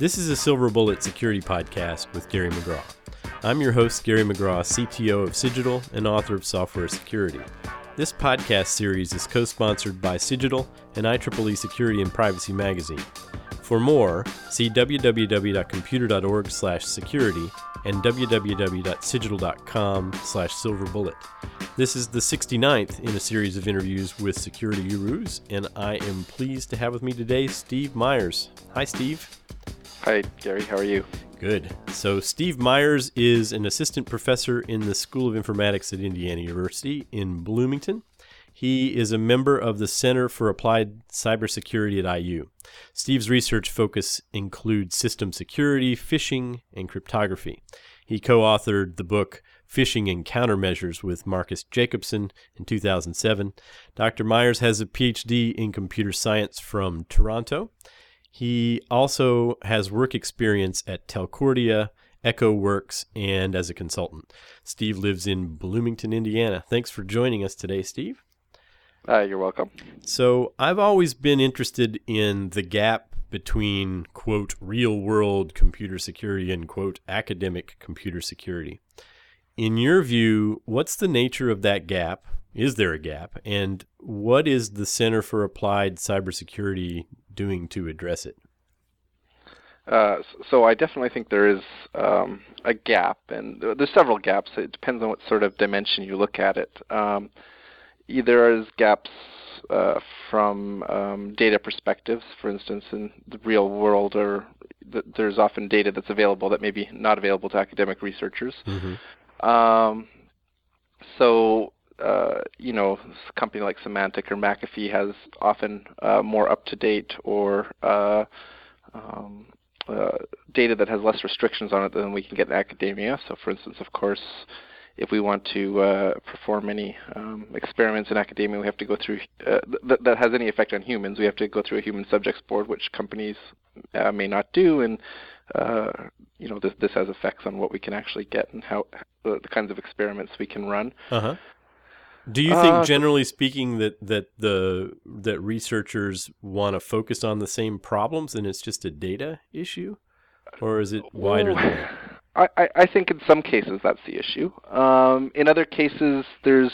This is a Silver Bullet Security Podcast with Gary McGraw. I'm your host, Gary McGraw, CTO of Cigital and author of Software Security. This podcast series is co-sponsored by Cigital and IEEE Security and Privacy Magazine. For more, see www.computer.org/security and www.cigital.com/silverbullet. This is the 69th in a series of interviews with security gurus, and I am pleased to have with me today Steve Myers. Hi, Steve. Hi, Gary. How are you? Good. So Steve Myers is an assistant professor in the School of Informatics at Indiana University in Bloomington. He is a member of the Center for Applied Cybersecurity at IU. Steve's research focus includes system security, phishing, and cryptography. He co-authored the book Phishing and Countermeasures with Marcus Jacobson in 2007. Dr. Myers has a PhD in computer science from Toronto. He also has work experience at Telcordia, EchoWorks, and as a consultant. Steve lives in Bloomington, Indiana. Thanks for joining us today, Steve. You're welcome. So I've always been interested in the gap between, quote, real-world computer security and, quote, academic computer security. In your view, what's the nature of that gap? Is there a gap? And what is the Center for Applied Cybersecurity doing to address it? So I definitely think there is a gap, and there's several gaps. It depends on what sort of dimension you look at it. There is gaps from data perspectives. For instance, in the real world, or there's often data that's available that may be not available to academic researchers. Mm-hmm. A company like Symantec or McAfee has often more up-to-date or data that has less restrictions on it than we can get in academia. So, for instance, of course, if we want to perform any experiments in academia, we have to go through that has any effect on humans. We have to go through a human subjects board, which companies may not do, and this has effects on what we can actually get and how the kinds of experiments we can run. Uh-huh. Do you think, generally speaking, that researchers want to focus on the same problems and it's just a data issue, or is it wider than that? I think in some cases that's the issue. In other cases, there's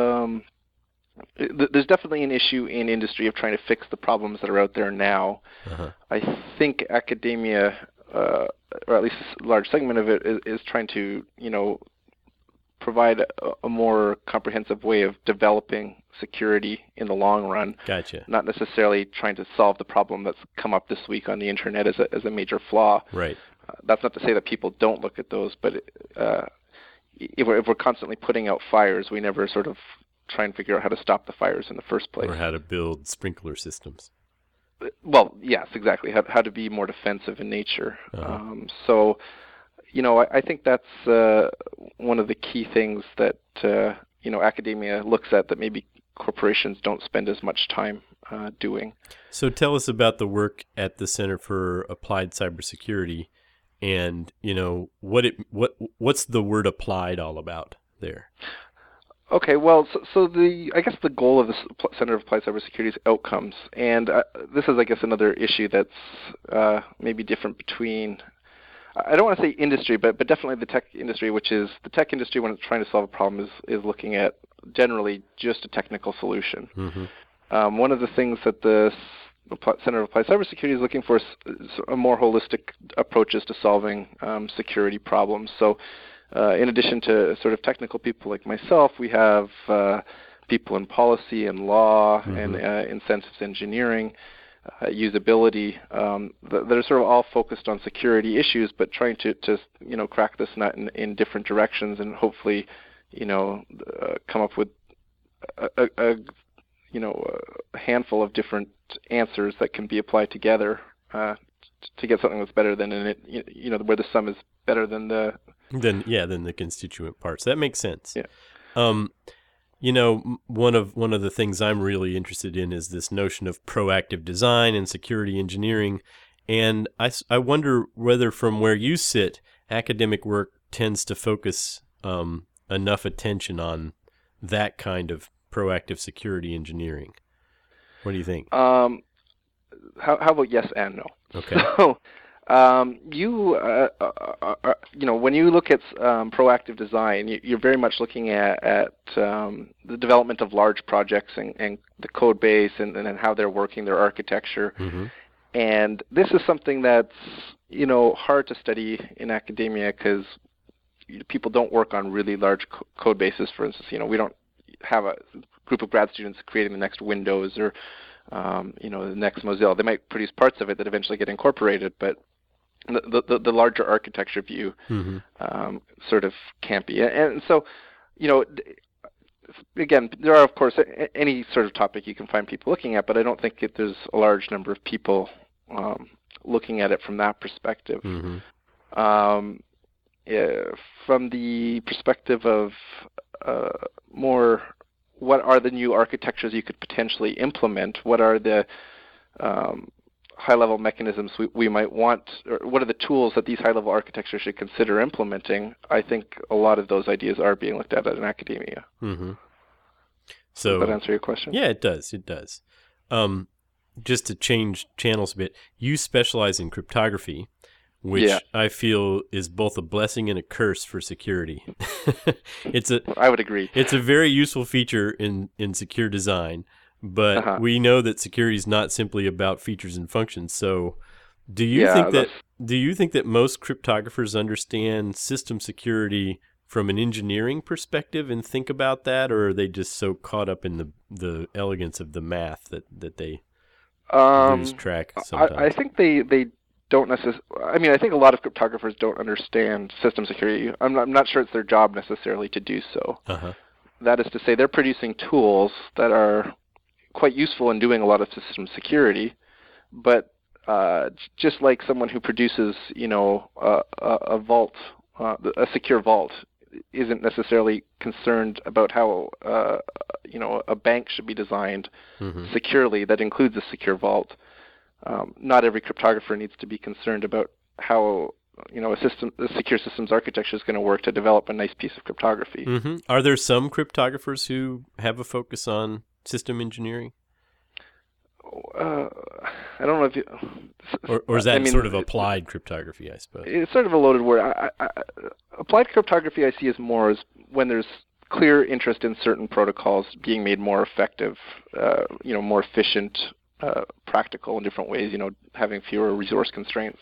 definitely an issue in industry of trying to fix the problems that are out there now. Uh-huh. I think academia, or at least a large segment of it, is trying to, provide a more comprehensive way of developing security in the long run. Gotcha. Not necessarily trying to solve the problem that's come up this week on the internet as a major flaw. Right. That's not to say that people don't look at those, but if we're constantly putting out fires, we never sort of try and figure out how to stop the fires in the first place. Or how to build sprinkler systems. Well, yes, exactly. How to be more defensive in nature. Uh-huh. I think that's one of the key things that academia looks at that maybe corporations don't spend as much time doing. So tell us about the work at the Center for Applied Cybersecurity, and what's the word applied all about there? Okay, well, I guess the goal of the Center of Applied Cybersecurity is outcomes, and this is, I guess, another issue that's maybe different between. I don't want to say industry, but definitely the tech industry, which is the tech industry when it's trying to solve a problem is looking at generally just a technical solution. Mm-hmm. One of the things that the Center of Applied Cybersecurity is looking for is a more holistic approaches to solving security problems. So in addition to sort of technical people like myself, we have people in policy and law, mm-hmm. and incentives engineering, usability, that are sort of all focused on security issues, but trying to crack this nut in different directions and hopefully, come up with a handful of different answers that can be applied together to get something that's better than where the sum is better than the constituent parts. That makes sense. Yeah. One of the things I'm really interested in is this notion of proactive design and security engineering. And I wonder whether from where you sit, academic work tends to focus enough attention on that kind of proactive security engineering. What do you think? How about yes and no? Okay. So When you look at proactive design, you're very much looking at the development of large projects and the code base and how they're working, their architecture. Mm-hmm. And this is something that's hard to study in academia because people don't work on really large code bases. For instance, we don't have a group of grad students creating the next Windows or the next Mozilla. They might produce parts of it that eventually get incorporated, but the larger architecture view sort of can't be. And so, again, there are, of course, any sort of topic you can find people looking at, but I don't think there's a large number of people looking at it from that perspective. From the perspective of more, what are the new architectures you could potentially implement? What are the high-level mechanisms we might want, or what are the tools that these high-level architectures should consider implementing? I think a lot of those ideas are being looked at in academia. Mm-hmm. So, does that answer your question? Yeah, it does. It does. Just to change channels a bit, you specialize in cryptography, which I feel is both a blessing and a curse for security. I would agree. It's a very useful feature in secure design, but we know that security is not simply about features and functions. So, do you think that most cryptographers understand system security from an engineering perspective and think about that, or are they just so caught up in the elegance of the math that they lose track sometimes? I think they don't necessarily. I mean, I think a lot of cryptographers don't understand system security. I'm not sure it's their job necessarily to do so. That is to say, they're producing tools that are quite useful in doing a lot of system security, but just like someone who produces, a vault, a secure vault, isn't necessarily concerned about how a bank should be designed securely that includes a secure vault. Not every cryptographer needs to be concerned about how a secure systems architecture is going to work to develop a nice piece of cryptography. Are there some cryptographers who have a focus on system engineering? I don't know if you... Or is that sort of applied cryptography, I suppose? It's sort of a loaded word. Applied cryptography I see as more as when there's clear interest in certain protocols being made more effective, more efficient, practical in different ways, having fewer resource constraints.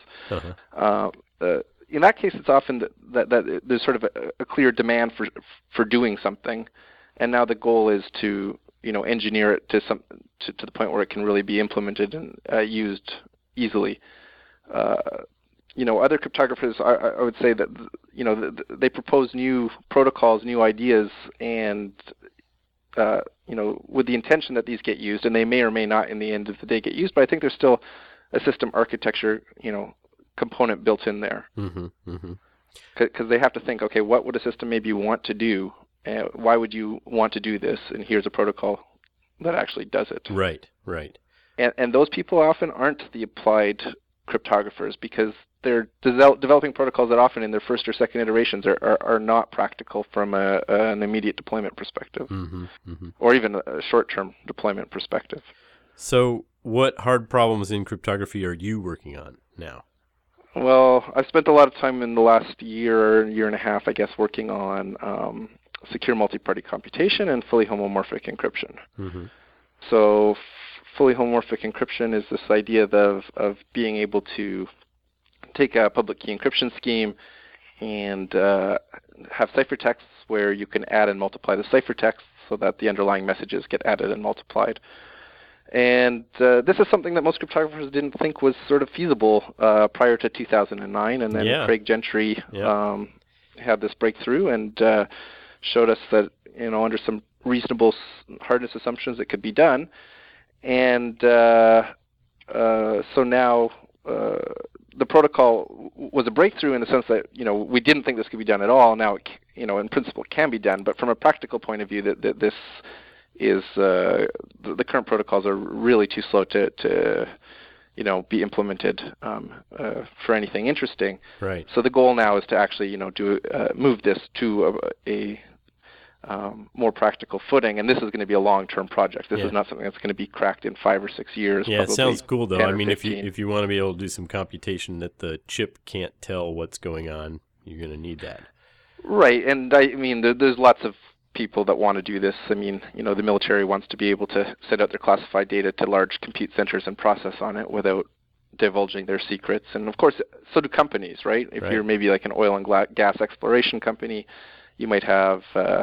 In that case, it's often that there's sort of a clear demand for doing something, and now the goal is to engineer it to the point where it can really be implemented and used easily. Other cryptographers, I would say that they propose new protocols, new ideas, and with the intention that these get used, and they may or may not, in the end of the day, get used. But I think there's still a system architecture, component built in there. Because they have to think, okay, what would a system maybe want to do? Why would you want to do this? And here's a protocol that actually does it. Right. And those people often aren't the applied cryptographers because they're developing protocols that often in their first or second iterations are not practical from an immediate deployment perspective or even a short-term deployment perspective. So what hard problems in cryptography are you working on now? Well, I've spent a lot of time in the last year and a half, I guess, working on secure multi-party computation and fully homomorphic encryption. So fully homomorphic encryption is this idea of being able to take a public key encryption scheme and have ciphertexts where you can add and multiply the ciphertext so that the underlying messages get added and multiplied. And this is something that most cryptographers didn't think was sort of feasible prior to 2009, and then Craig Gentry had this breakthrough and showed us that under some reasonable hardness assumptions it could be done. And so now the protocol was a breakthrough in the sense that we didn't think this could be done at all. Now it, in principle it can be done, but from a practical point of view, that this is the current protocols are really too slow to be implemented for anything interesting. Right. So the goal now is to actually move this to more practical footing. And this is going to be a long-term project. This Yeah. is not something that's going to be cracked in 5 or 6 years. Yeah, it probably sounds cool though. 10 I or mean, 15. if you want to be able to do some computation that the chip can't tell what's going on, you're going to need that. Right, and I mean, there's lots of people that want to do this. I mean, the military wants to be able to send out their classified data to large compute centers and process on it without divulging their secrets. And of course, so do companies, right? If you're maybe like an oil and gas exploration company, you might have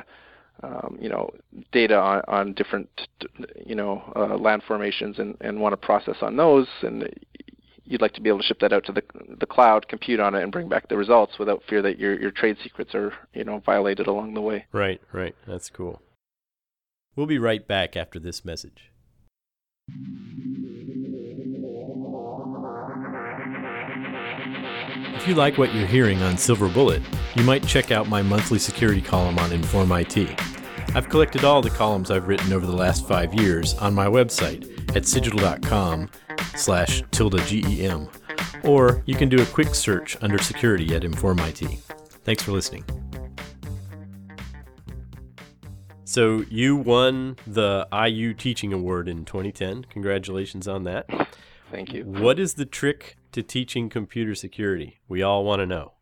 data on different land formations and want to process on those, and you'd like to be able to ship that out to the cloud, compute on it, and bring back the results without fear that your trade secrets are violated along the way. Right. That's cool. We'll be right back after this message. If you like what you're hearing on Silver Bullet, you might check out my monthly security column on Inform IT. I've collected all the columns I've written over the last 5 years on my website at cigital.com/GEM, or you can do a quick search under security at Inform IT. Thanks for listening. So you won the IU Teaching Award in 2010. Congratulations on that. Thank you. What is the trick to teaching computer security? We all want to know.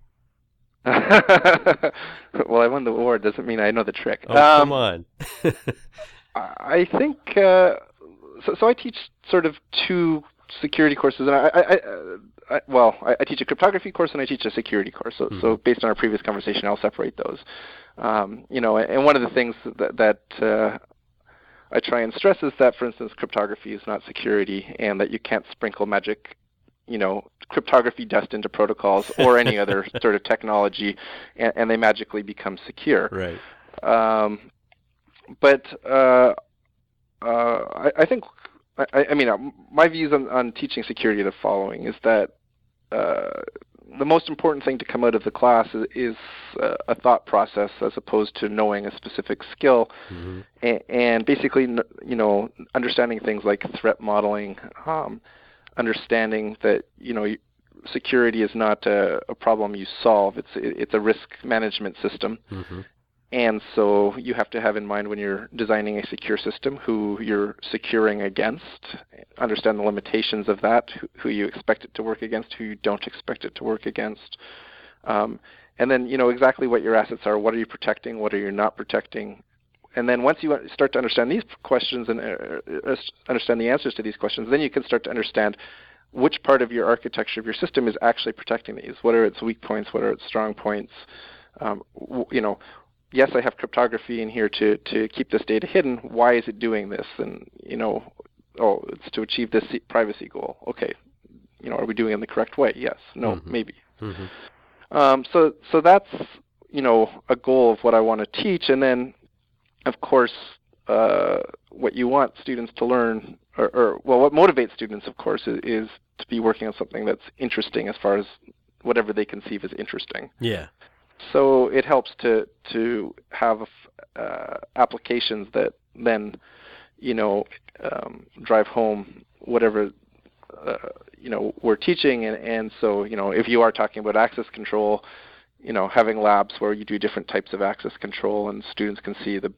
Well, I won the award doesn't mean I know the trick. Oh, come on. I think so I teach sort of 2 security courses, and I teach a cryptography course and I teach a security course. So based on our previous conversation, I'll separate those. And one of the things that I try and stress is that, for instance, cryptography is not security, and that you can't sprinkle magic, cryptography dust into protocols or any other sort of technology, and they magically become secure. Right. But I think, I mean, my views on teaching security are the following: is that the most important thing to come out of the class is a thought process as opposed to knowing a specific skill, and basically, understanding things like threat modeling, understanding that security is not a problem you solve; it's a risk management system. And so you have to have in mind when you're designing a secure system who you're securing against, understand the limitations of that, who you expect it to work against, who you don't expect it to work against. And then exactly what your assets are, what are you protecting, what are you not protecting. And then once you start to understand these questions and understand the answers to these questions, then you can start to understand which part of your architecture of your system is actually protecting these. What are its weak points? What are its strong points? Yes, I have cryptography in here to keep this data hidden. Why is it doing this? And, it's to achieve this privacy goal. Okay, are we doing it in the correct way? Yes. No, maybe. So that's, a goal of what I want to teach. And then, of course, what you want students to learn, what motivates students, of course, is to be working on something that's interesting as far as whatever they conceive as interesting. Yeah. So it helps to have applications that then, drive home whatever, we're teaching. And so, if you are talking about access control, having labs where you do different types of access control and students can see the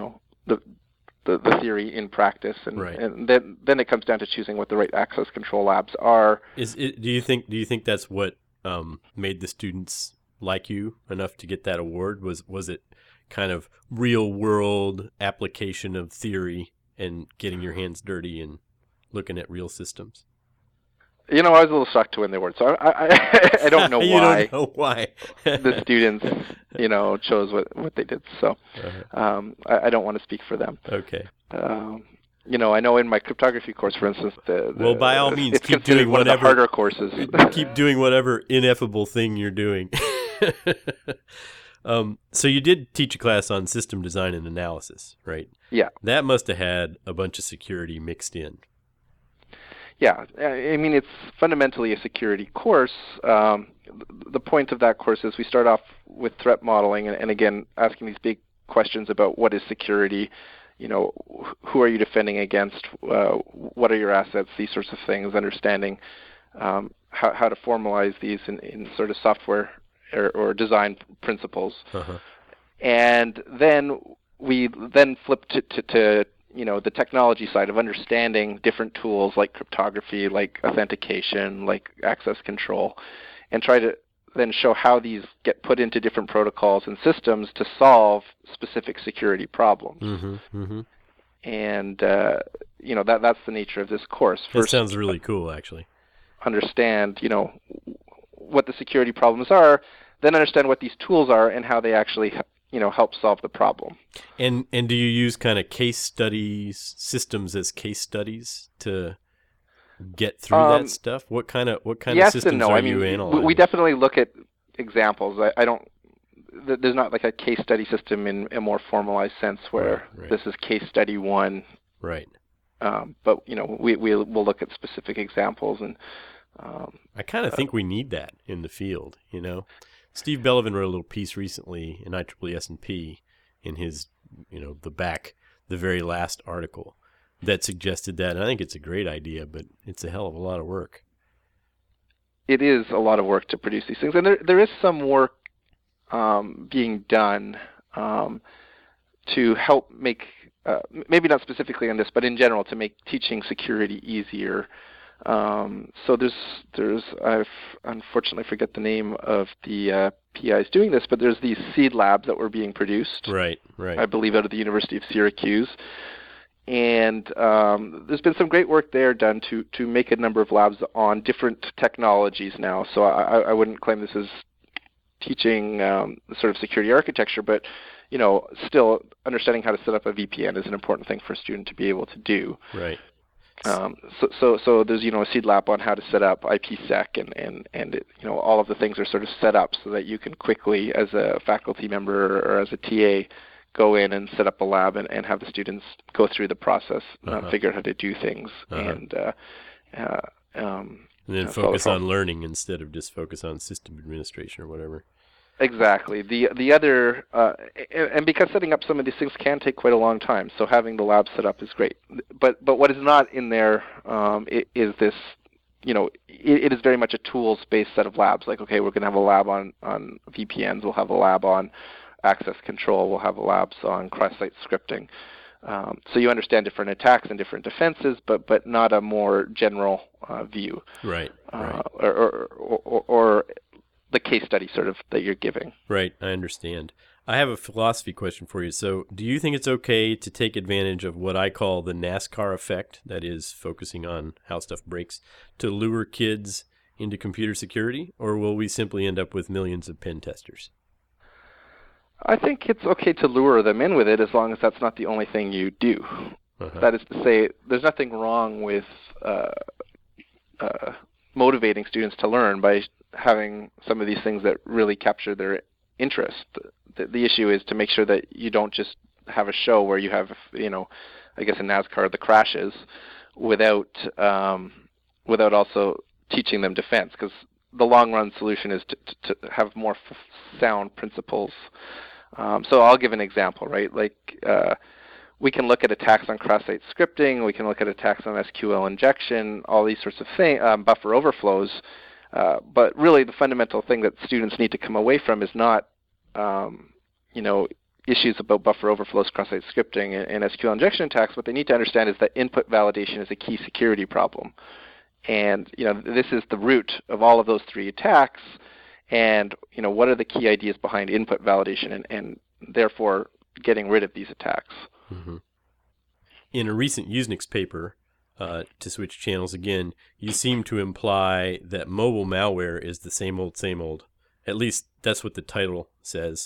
theory in practice, and then it comes down to choosing what the right access control labs are. Do you think that's what made the students like you enough to get that award? Was it kind of real world application of theory and getting your hands dirty and looking at real systems? I was a little shocked to win the award, so I don't know You why. don't know why the students, chose what they did. So I don't want to speak for them. Okay. I know in my cryptography course, for instance, well, by all means, it's keep doing one whatever of the harder courses. Keep doing whatever ineffable thing you're doing. So you did teach a class on system design and analysis, right? Yeah. That must have had a bunch of security mixed in. Yeah, I mean, it's fundamentally a security course. The point of that course is we start off with threat modeling and again, asking these big questions about what is security, who are you defending against, what are your assets, these sorts of things, understanding how to formalize these in sort of software or design principles. And then we then flip to the technology side of understanding different tools like cryptography, like authentication, like access control, and try to then show how these get put into different protocols and systems to solve specific security problems. And that's the nature of this course. That sounds really cool, actually. Understand, what the security problems are, then understand what these tools are and how they actually, help solve the problem. And do you use kind of case studies, systems as case studies to get through that stuff? What kind of yes systems and no. are you analyzing? We definitely look at examples. I don't. There's not like a case study system in a more formalized sense where right. This is case study 1. Right. But we'll look at specific examples and. I kind of think we need that in the field. Steve Bellevin wrote a little piece recently in IEEE S&P in his, the very last article that suggested that. And I think it's a great idea, but it's a hell of a lot of work. It is a lot of work to produce these things, and there is some work being done to help make, maybe not specifically on this, but in general, to make teaching security easier. So there's I unfortunately forget the name of the PIs doing this, but there's these seed labs that were being produced. Right. I believe out of the University of Syracuse. And there's been some great work there done to make a number of labs on different technologies now. So I wouldn't claim this is teaching sort of security architecture, but still understanding how to set up a VPN is an important thing for a student to be able to do. Right. So there's a seed lab on how to set up IPsec and all of the things are sort of set up so that you can quickly, as a faculty member or as a TA, go in and set up a lab and have the students go through the process, figure out how to do things, and then focus on learning instead of just focus on system administration or whatever. Exactly. The other, and because setting up some of these things can take quite a long time, so having the lab set up is great. But what is not in there is this, it is very much a tools-based set of labs. Like, okay, we're going to have a lab on VPNs, we'll have a lab on access control, we'll have labs on cross-site scripting. So you understand different attacks and different defenses, but not a more general view. Right. Or the case study sort of that you're giving. Right, I understand. I have a philosophy question for you. So do you think it's okay to take advantage of what I call the NASCAR effect, that is focusing on how stuff breaks, to lure kids into computer security, or will we simply end up with millions of pen testers? I think it's okay to lure them in with it as long as that's not the only thing you do. That is to say, there's nothing wrong with motivating students to learn by having some of these things that really capture their interest. The issue is to make sure that you don't just have a show where you have, I guess in NASCAR, the crashes without also teaching them defense, because the long-run solution is to have more sound principles. So I'll give an example, right? Like we can look at attacks on cross-site scripting, we can look at attacks on SQL injection, all these sorts of things, buffer overflows. But really, the fundamental thing that students need to come away from is not, issues about buffer overflows, cross-site scripting, and SQL injection attacks. What they need to understand is that input validation is a key security problem. And, this is the root of all of those three attacks. And, what are the key ideas behind input validation and therefore getting rid of these attacks? Mm-hmm. In a recent Usenix paper, to switch channels again, you seem to imply that mobile malware is the same old. At least that's what the title says.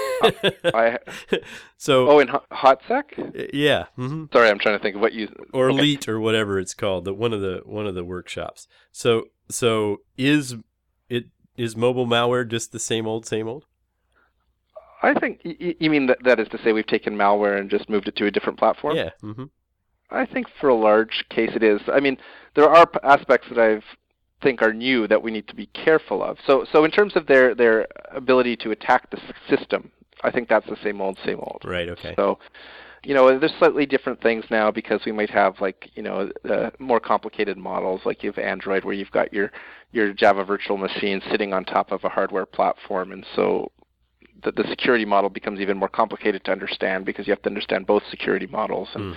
So in HotSec? Yeah. Mm-hmm. Sorry, I'm trying to think of what you... Or okay. Elite or whatever it's called, one of the workshops. So is mobile malware just the same old? I think you mean that is to say we've taken malware and just moved it to a different platform? Yeah. Mm-hmm. I think for a large case it is. I mean, there are aspects that I think are new that we need to be careful of. So in terms of their ability to attack the system, I think that's the same old. Right, okay. So, there's slightly different things now because we might have more complicated models, like you have Android where you've got your Java virtual machine sitting on top of a hardware platform, and so the security model becomes even more complicated to understand because you have to understand both security models. And,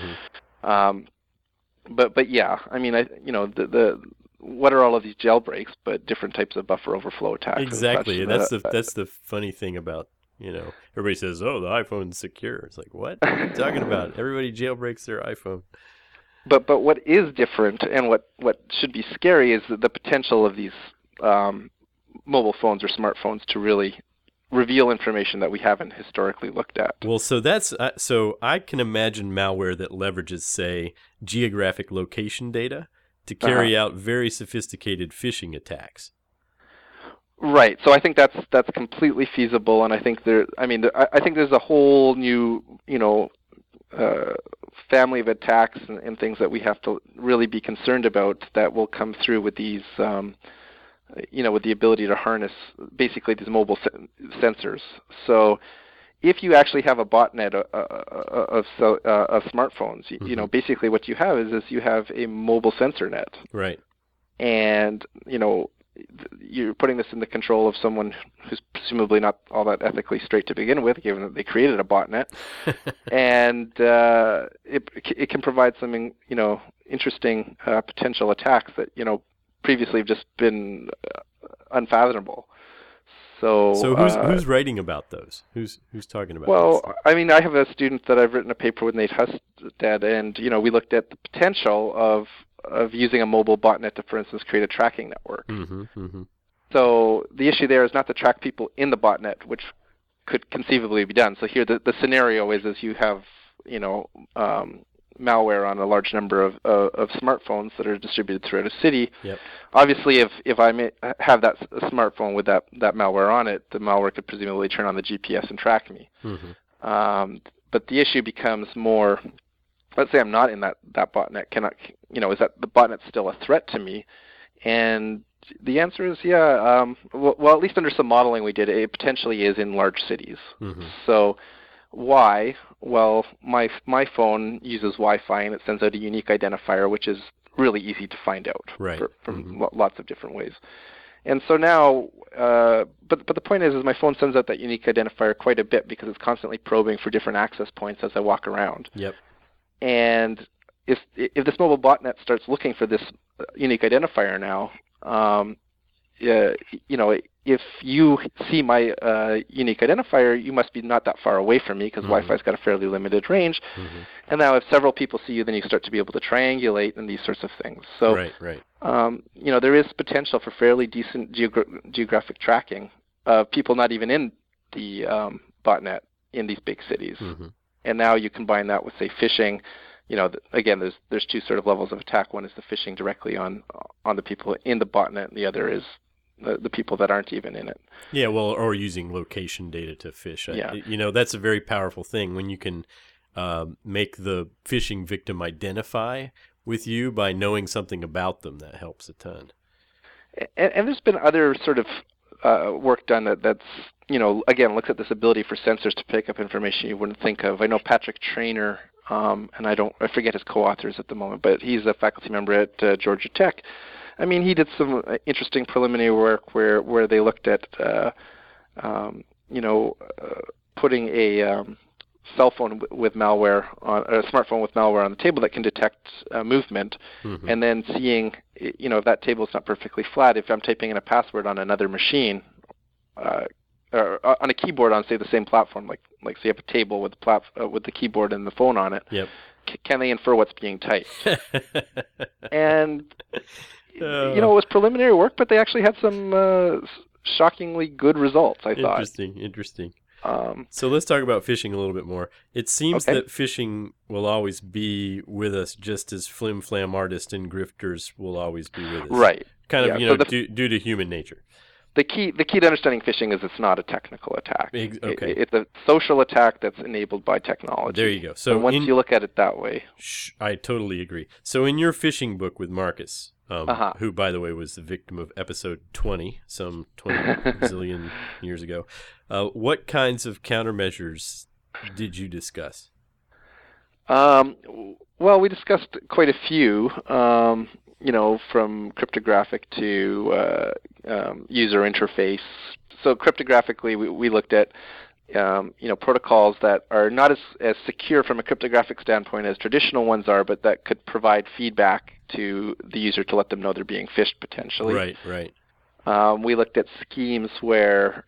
but yeah, I mean, the what are all of these jailbreaks but different types of buffer overflow attacks? Exactly. And that's the funny thing about, everybody says, oh, the iPhone's secure. It's like, what are you talking about? Everybody jailbreaks their iPhone. But what is different and what should be scary is the potential of these mobile phones or smartphones to really reveal information that we haven't historically looked at. Well, so I can imagine malware that leverages, say, geographic location data to carry out very sophisticated phishing attacks. Right. So I think that's completely feasible, and I think I think there's a whole new family of attacks and things that we have to really be concerned about that will come through with these. With the ability to harness basically these mobile sensors. So if you actually have a botnet of smartphones, basically what you have is you have a mobile sensor net. Right. And, you're putting this in the control of someone who's presumably not all that ethically straight to begin with, given that they created a botnet. And it can provide some, interesting potential attacks that, previously have just been unfathomable. So who's writing about those? Who's talking about? Well, I mean, I have a student that I've written a paper with, Nate Hustad, and we looked at the potential of using a mobile botnet to, for instance, create a tracking network. So the issue there is not to track people in the botnet, which could conceivably be done. So here the scenario is you have malware on a large number of smartphones that are distributed throughout a city. Yep. Obviously, if I have a smartphone with that malware on it, the malware could presumably turn on the GPS and track me. But the issue becomes more, let's say I'm not in that botnet. Is that the botnet still a threat to me? And the answer is yeah. Well, at least under some modeling we did, it potentially is in large cities. So why? Well, my phone uses Wi-Fi and it sends out a unique identifier, which is really easy to find out from lots of different ways. And so now, but the point is my phone sends out that unique identifier quite a bit because it's constantly probing for different access points as I walk around. Yep. And if this mobile botnet starts looking for this unique identifier now, if you see my unique identifier, you must be not that far away from me because Wi-Fi's got a fairly limited range. And now if several people see you, then you start to be able to triangulate and these sorts of things. So, there is potential for fairly decent geographic tracking of people not even in the botnet in these big cities. And now you combine that with, say, phishing. Again, there's two sort of levels of attack. One is the phishing directly on the people in the botnet, and the other is the people that aren't even in it. Yeah, well, or using location data to phish. Yeah. That's a very powerful thing when you can make the phishing victim identify with you by knowing something about them. That helps a ton. And there's been other sort of work done that's again looks at this ability for sensors to pick up information you wouldn't think of. I know Patrick Traynor, and I forget his co-authors at the moment, but he's a faculty member at Georgia Tech. I mean, he did some interesting preliminary work where they looked at, putting a cell phone with malware on a smartphone with malware on the table that can detect movement, and then seeing, if that table is not perfectly flat, if I'm typing in a password on another machine, or on a keyboard on, say, the same platform, like say you have a table with the keyboard and the phone on it. Yep. Can they infer what's being typed? And it was preliminary work, but they actually had some shockingly good results, I thought. Interesting. So let's talk about phishing a little bit more. It seems that phishing will always be with us, just as flim-flam artists and grifters will always be with us. Right. Kind of, due to human nature. The key to understanding phishing is it's not a technical attack. Okay. It's a social attack that's enabled by technology. There you go. So once you look at it that way. I totally agree. So in your phishing book with Marcus, who, by the way, was the victim of episode 20, some 20 zillion years ago, what kinds of countermeasures did you discuss? Well, we discussed quite a few. From cryptographic to user interface. So cryptographically, we looked at protocols that are not as secure from a cryptographic standpoint as traditional ones are, but that could provide feedback to the user to let them know they're being phished potentially. Right. We looked at schemes where,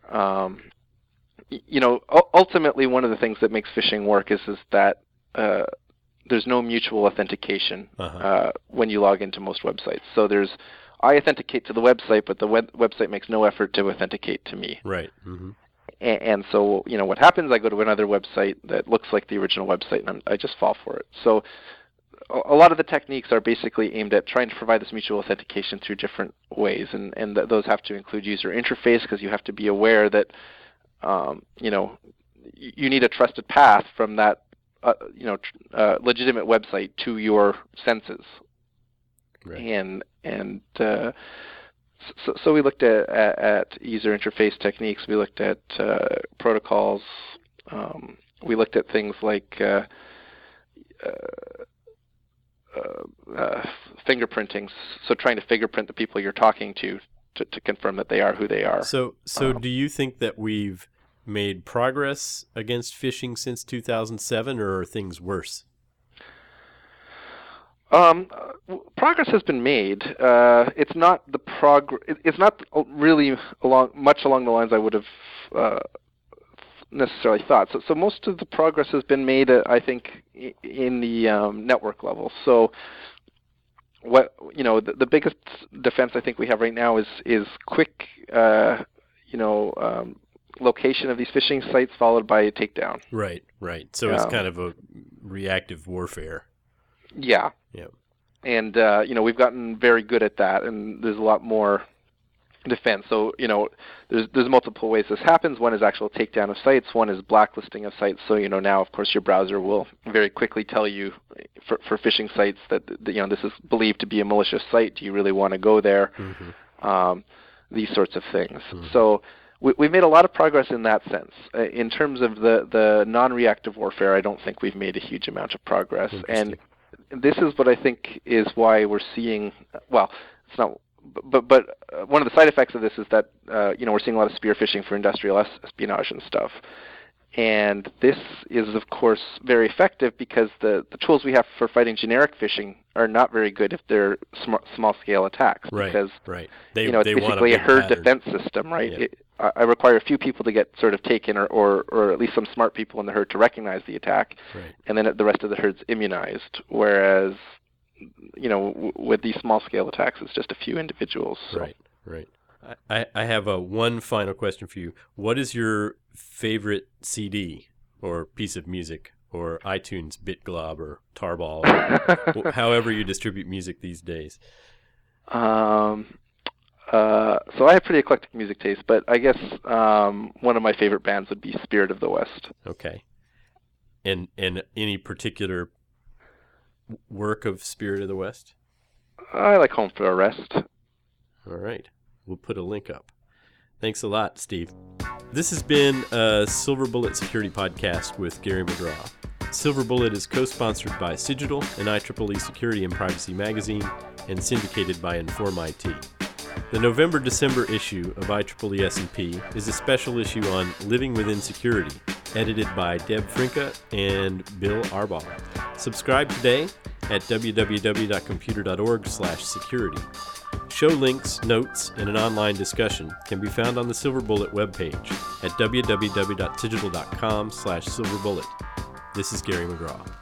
ultimately one of the things that makes phishing work is that there's no mutual authentication when you log into most websites. So I authenticate to the website, but the website makes no effort to authenticate to me. Right. Mm-hmm. And so, what happens? I go to another website that looks like the original website, and I just fall for it. So a lot of the techniques are basically aimed at trying to provide this mutual authentication through different ways, and those have to include user interface, because you have to be aware that, you need a trusted path from that, legitimate website to your senses. Right. So we looked at user interface techniques. We looked at protocols. We looked at things like fingerprinting. So trying to fingerprint the people you're talking to confirm that they are who they are. So do you think that we've made progress against phishing since 2007, or are things worse? Progress has been made. It's not It's not really much along the lines I would have necessarily thought. So most of the progress has been made, I think, in the network level. So the biggest defense I think we have right now is quick, location of these phishing sites followed by a takedown. Right. So it's kind of a reactive warfare. Yeah. And we've gotten very good at that, and there's a lot more defense. So there's multiple ways this happens. One is actual takedown of sites. One is blacklisting of sites. So now, of course, your browser will very quickly tell you for phishing sites that this is believed to be a malicious site. Do you really want to go there? Mm-hmm. These sorts of things. Mm-hmm. So we've made a lot of progress in that sense. In terms of the non-reactive warfare, I don't think we've made a huge amount of progress. And this is what I think is why we're seeing. Well, it's not. But one of the side effects of this is that we're seeing a lot of spear phishing for industrial espionage and stuff. And this is, of course, very effective because the tools we have for fighting generic phishing are not very good if they're small-scale attacks. Right. Because it's basically a herd defense system, right? Yeah. I require a few people to get sort of taken, or at least some smart people in the herd to recognize the attack, right. And then the rest of the herd's immunized. Whereas, with these small-scale attacks, it's just a few individuals. So. Right. I have one final question for you. What is your favorite CD or piece of music, or iTunes BitGlob or Tarball, or however you distribute music these days? So I have pretty eclectic music taste, but I guess one of my favorite bands would be Spirit of the West. Okay. And any particular work of Spirit of the West? I like Home for a Rest. All right. We'll put a link up. Thanks a lot, Steve. This has been a Silver Bullet Security Podcast with Gary McGraw. Silver Bullet is co-sponsored by Cigital and IEEE Security and Privacy Magazine and syndicated by Inform IT. The November-December issue of IEEE S&P is a special issue on Living Within Security, edited by Deb Frinka and Bill Arbaugh. Subscribe today at www.computer.org/security. Show links, notes, and an online discussion can be found on the Silver Bullet webpage at www.cigital.com/silverbullet. This is Gary McGraw.